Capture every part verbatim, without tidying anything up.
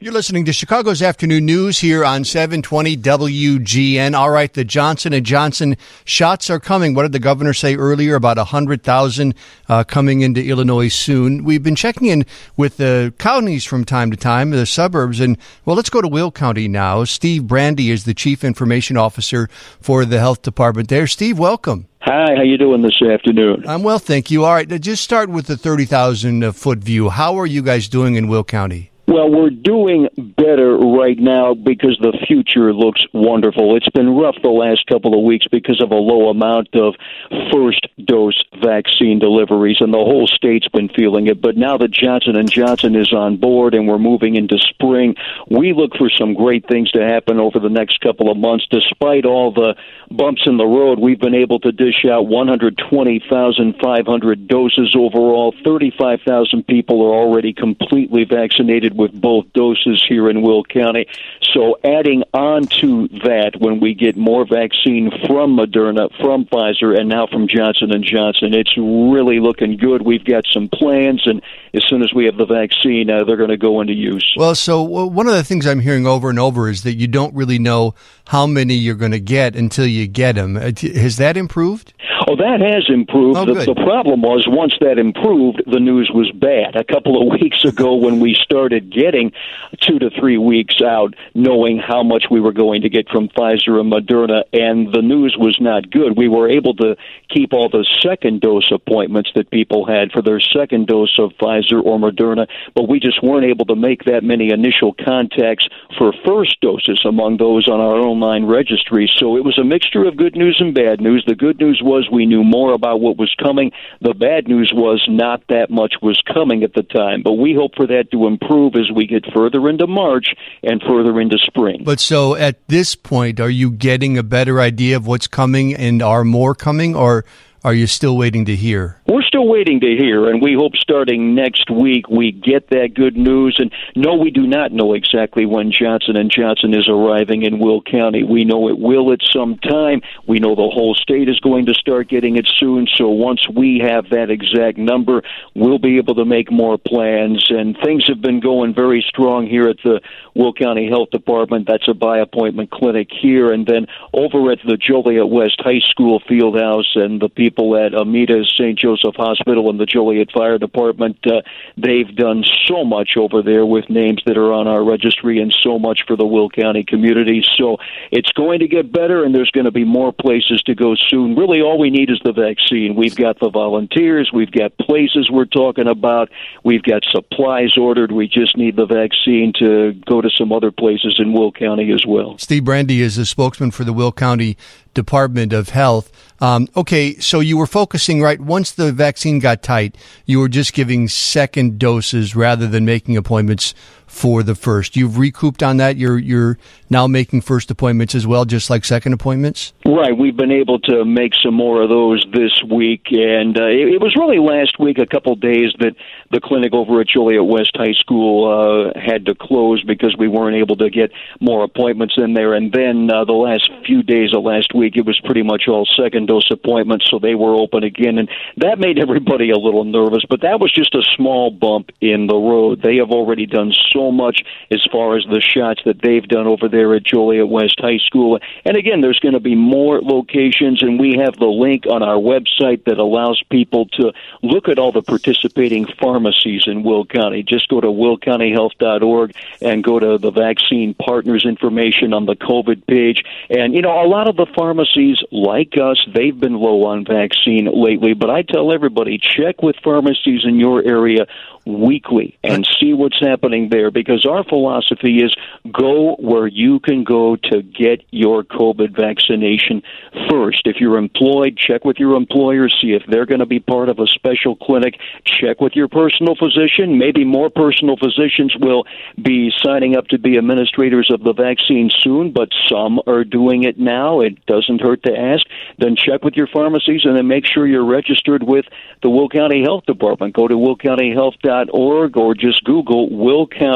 You're listening to Chicago's Afternoon News here on seven twenty W G N. All right, the Johnson and Johnson shots are coming. What did the governor say earlier? About one hundred thousand uh, coming into Illinois soon. We've been checking in with the counties from time to time, the suburbs. And, well, let's go to Will County now. Steve Brandy is the Chief Information Officer for the Health Department there. Steve, welcome. Hi, how you doing this afternoon? I'm well, thank you. All right, just start with the thirty thousand foot view. How are you guys doing in Will County? Well, we're doing better right now because the future looks wonderful. It's been rough the last couple of weeks because of a low amount of first-dose vaccine deliveries, and the whole state's been feeling it. But now that Johnson and Johnson is on board and we're moving into spring, we look for some great things to happen over the next couple of months. Despite all the bumps in the road, we've been able to dish out one hundred twenty thousand five hundred doses overall. thirty-five thousand people are already completely vaccinated with both doses here in Will County. So adding on to that, when we get more vaccine from Moderna, from Pfizer, and now from Johnson and Johnson, it's really looking good. We've got some plans, and as soon as we have the vaccine, uh, they're going to go into use. Well, so one of the things I'm hearing over and over is that you don't really know how many you're going to get until you get them. Has that improved? Oh, that has improved. Oh, the, the problem was, once that improved, the news was bad. A couple of weeks ago, when we started getting two to three weeks out, knowing how much we were going to get from Pfizer and Moderna, and the news was not good. We were able to keep all the second dose appointments that people had for their second dose of Pfizer or Moderna, but we just weren't able to make that many initial contacts for first doses among those on our online registry. So it was a mixture of good news and bad news. The good news was we knew more about what was coming. The bad news was not that much was coming at the time, but we hope for that to improve as we get further into March and further into spring. But so at this point, are you getting a better idea of what's coming, and are more coming, or are you still waiting to hear? We're still waiting to hear, and we hope starting next week we get that good news. And no, we do not know exactly when Johnson and Johnson is arriving in Will County. We know it will at some time. We know the whole state is going to start getting it soon. So once we have that exact number, we'll be able to make more plans. And things have been going very strong here at the Will County Health Department. That's a by-appointment clinic here. And then over at the Joliet West High School Fieldhouse and the people at Amita Saint Joseph Hospital and the Joliet Fire Department, uh, they've done so much over there with names that are on our registry and so much for the Will County community. So it's going to get better, and there's going to be more places to go soon. Really, all we need is the vaccine. We've got the volunteers. We've got places we're talking about. We've got supplies ordered. We just need the vaccine to go to some other places in Will County as well. Steve Brandy is a spokesman for the Will County Department of Health. Um, okay, so you were focusing, right, once the vaccine got tight, you were just giving second doses rather than making appointments for the first. You've recouped on that. You're you're now making first appointments as well, just like second appointments? Right. We've been able to make some more of those this week, and uh, it, it was really last week, a couple days, that the clinic over at Joliet West High School uh, had to close because we weren't able to get more appointments in there. And then uh, the last few days of last week, it was pretty much all second dose appointments, so they were open again, and that made everybody a little nervous. But that was just a small bump in the road. They have already done so much as far as the shots that they've done over there at Joliet West High School. And again, there's going to be more locations, and we have the link on our website that allows people to look at all the participating pharmacies in Will County. Just go to will county health dot org and go to the vaccine partners information on the COVID page. And, you know, a lot of the pharmacies, like us, they've been low on vaccine lately, but I tell everybody, check with pharmacies in your area weekly and see what's happening there, because our philosophy is go where you can go to get your COVID vaccination first. If you're employed, check with your employer, see if they're going to be part of a special clinic. Check with your personal physician. Maybe more personal physicians will be signing up to be administrators of the vaccine soon, but some are doing it now. It doesn't hurt to ask. Then check with your pharmacies, and then make sure you're registered with the Will County Health Department. Go to will county health dot org or just Google Will County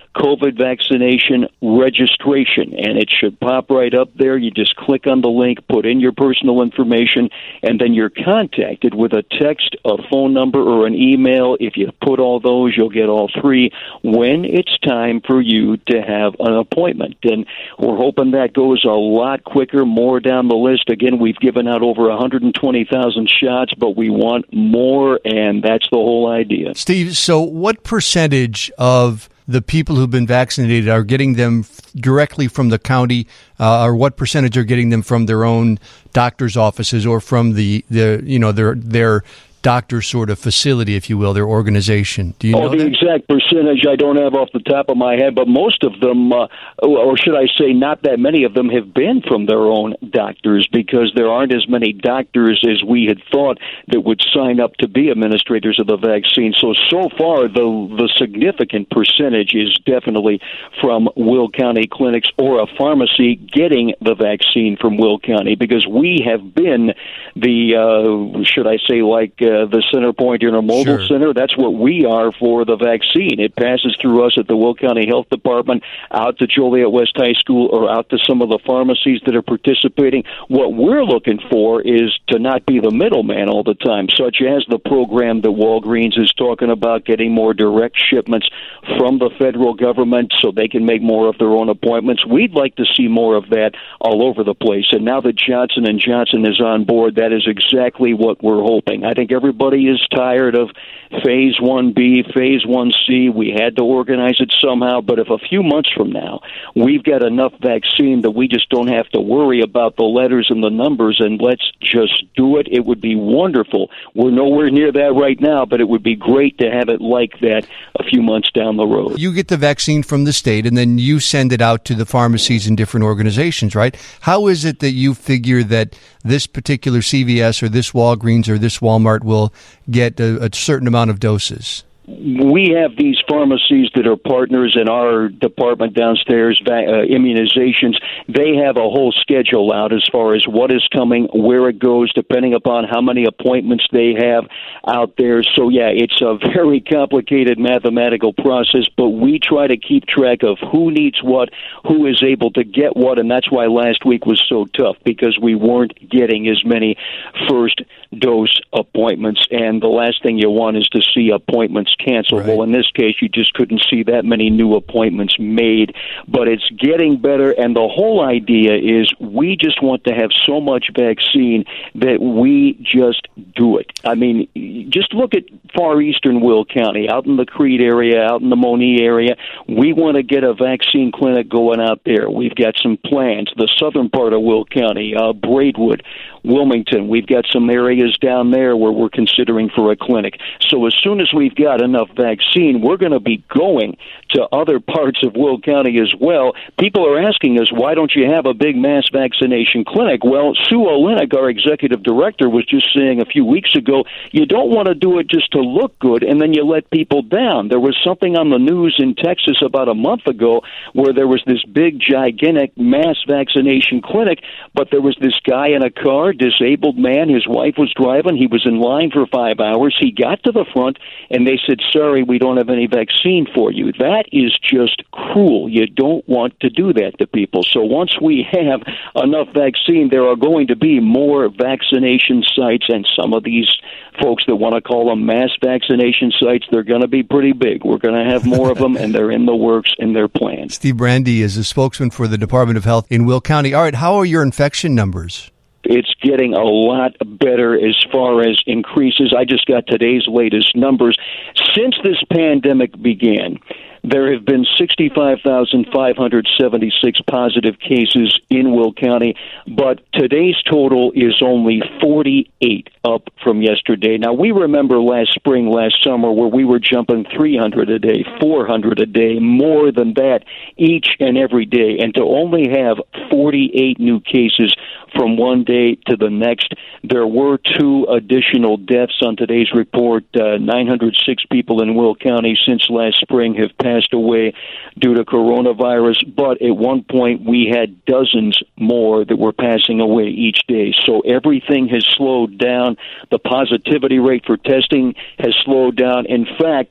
COVID vaccination registration, and it should pop right up there. You just click on the link, put in your personal information, and then you're contacted with a text, a phone number, or an email. If you put all those, you'll get all three when it's time for you to have an appointment. And we're hoping that goes a lot quicker, more down the list. Again, we've given out over one hundred twenty thousand shots, but we want more, and that's the whole idea. Steve, so what percentage of the people who've been vaccinated are getting them directly from the county, uh, or what percentage are getting them from their own doctor's offices or from the, the you know, their their doctor sort of facility, if you will, their organization? Do you oh, know the that? exact percentage I don't have off the top of my head, but most of them, uh, or should I say not that many of them, have been from their own doctors, because there aren't as many doctors as we had thought that would sign up to be administrators of the vaccine. So, so far, the, the significant percentage is definitely from Will County clinics or a pharmacy getting the vaccine from Will County, because we have been the, uh, should I say, like, Uh, the center point in a mobile Sure. center. That's what we are for the vaccine. It passes through us at the Will County Health Department, out to Joliet West High School, or out to some of the pharmacies that are participating. What we're looking for is to not be the middleman all the time, such as the program that Walgreens is talking about, getting more direct shipments from the federal government so they can make more of their own appointments. We'd like to see more of that all over the place. And now that Johnson and Johnson is on board, that is exactly what we're hoping. I think everybody is tired of Phase one B, Phase one C. We had to organize it somehow, but if a few months from now we've got enough vaccine that we just don't have to worry about the letters and the numbers, and let's just do it, it would be wonderful. We're nowhere near that right now, but it would be great to have it like that a few months down the road. You get the vaccine from the state, and then you send it out to the pharmacies and different organizations, right? How is it that you figure that this particular C V S or this Walgreens or this Walmart will get a, a certain amount of doses? We have these pharmacies that are partners in our department downstairs, uh, immunizations. They have a whole schedule out as far as what is coming, where it goes, depending upon how many appointments they have out there. So, yeah, it's a very complicated mathematical process, but we try to keep track of who needs what, who is able to get what, and that's why last week was so tough, because we weren't getting as many first dose appointments, and the last thing you want is to see appointments canceled. Right. Well, in this case, you just couldn't see that many new appointments made, but it's getting better, and the whole idea is we just want to have so much vaccine that we just do it. I mean, just look at far eastern Will County, out in the Creed area, out in the Monee area. We want to get a vaccine clinic going out there. We've got some plans. The southern part of Will County, uh, Braidwood, Wilmington, we've got some areas down there where we're considering for a clinic. So as soon as we've got enough vaccine, we're going to be going to other parts of Will County as well. People are asking us, why don't you have a big mass vaccination clinic? Well, Sue Olenek, our executive director, was just saying a few weeks ago, you don't want to do it just to look good and then you let people down. There was something on the news in Texas about a month ago where there was this big, gigantic mass vaccination clinic, but there was this guy in a car, disabled man, his wife was driving, he was in line for five hours, he got to the front, and they said, sorry, we don't have any vaccine for you. That is just cruel. You don't want to do that to people. So once we have enough vaccine, there are going to be more vaccination sites, and some of these folks that want to call them mass vaccination sites, they're going to be pretty big. We're going to have more of them, and they're in the works and they're planned. Steve Brandy is a spokesman for the Department of Health in Will County. All right, how are your infection numbers? It's getting a lot better as far as increases. I just got today's latest numbers. Since this pandemic began, there have been sixty-five thousand five hundred seventy-six positive cases in Will County, but today's total is only forty-eight, up from yesterday. Now, we remember last spring, last summer, where we were jumping three hundred a day, four hundred a day, more than that each and every day, and to only have forty-eight new cases from one day to the next. There were two additional deaths on today's report. Uh, nine hundred six people in Will County since last spring have passed away due to coronavirus, but at one point we had dozens more that were passing away each day. So everything has slowed down. The positivity rate for testing has slowed down. In fact,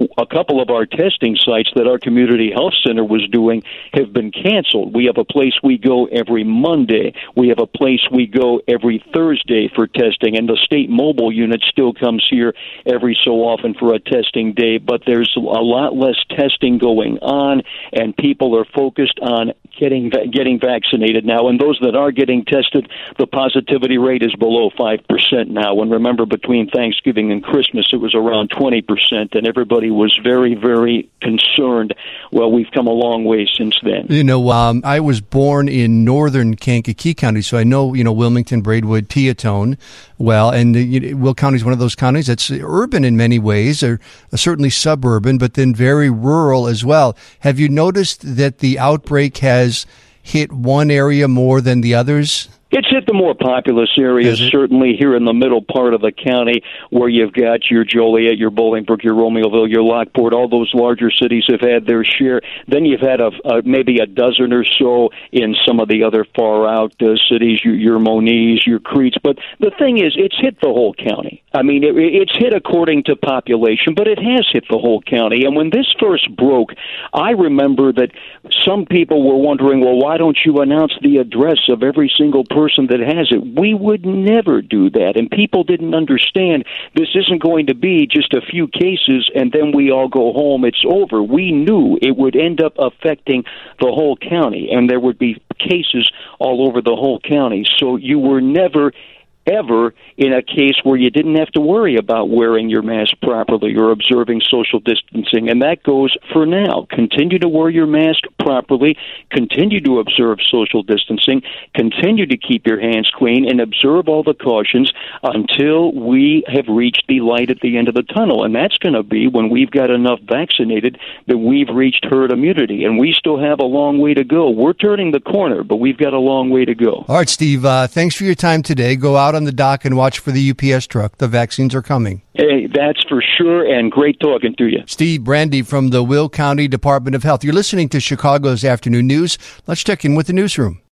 a couple of our testing sites that our community health center was doing have been canceled. We have a place we go every Monday. We have a place we go every Thursday for testing, and the state mobile unit still comes here every so often for a testing day, but there's a lot less testing going on, and people are focused on getting getting vaccinated now. And those that are getting tested, the positivity rate is below five percent now. And remember, between Thanksgiving and Christmas, it was around twenty percent, and everybody was very, very concerned. Well, we've come a long way since then. You know, um, I was born in northern Kankakee County, so I know, you know, Wilmington, Braidwood, Peatone well, and uh, you know, Will County is one of those counties that's urban in many ways, or uh, certainly suburban, but then very rural as well. Have you noticed that the outbreak has hit one area more than the others? It's hit the more populous areas, certainly here in the middle part of the county, where you've got your Joliet, your Bolingbrook, your Romeoville, your Lockport. All those larger cities have had their share. Then you've had a, a maybe a dozen or so in some of the other far-out uh, cities, your, your Moniz, your Creeds. But the thing is, it's hit the whole county. I mean, it, it's hit according to population, but it has hit the whole county. And when this first broke, I remember that some people were wondering, well, why don't you announce the address of every single person person that has it? We would never do that, and people didn't understand this isn't going to be just a few cases and then we all go home, it's over. We knew it would end up affecting the whole county, and there would be cases all over the whole county. So you were never ever in a case where you didn't have to worry about wearing your mask properly or observing social distancing, and that goes for now. Continue to wear your mask properly, continue to observe social distancing, continue to keep your hands clean, and observe all the cautions until we have reached the light at the end of the tunnel, and that's going to be when we've got enough vaccinated that we've reached herd immunity, and we still have a long way to go. We're turning the corner, but we've got a long way to go. All right, Steve, uh, thanks for your time today. Go out on the dock and watch for the U P S truck. The vaccines are coming. Hey, that's for sure, and great talking to you. Steve Brandy from the Will County Department of Health. You're listening to Chicago's Afternoon News. Let's check in with the newsroom.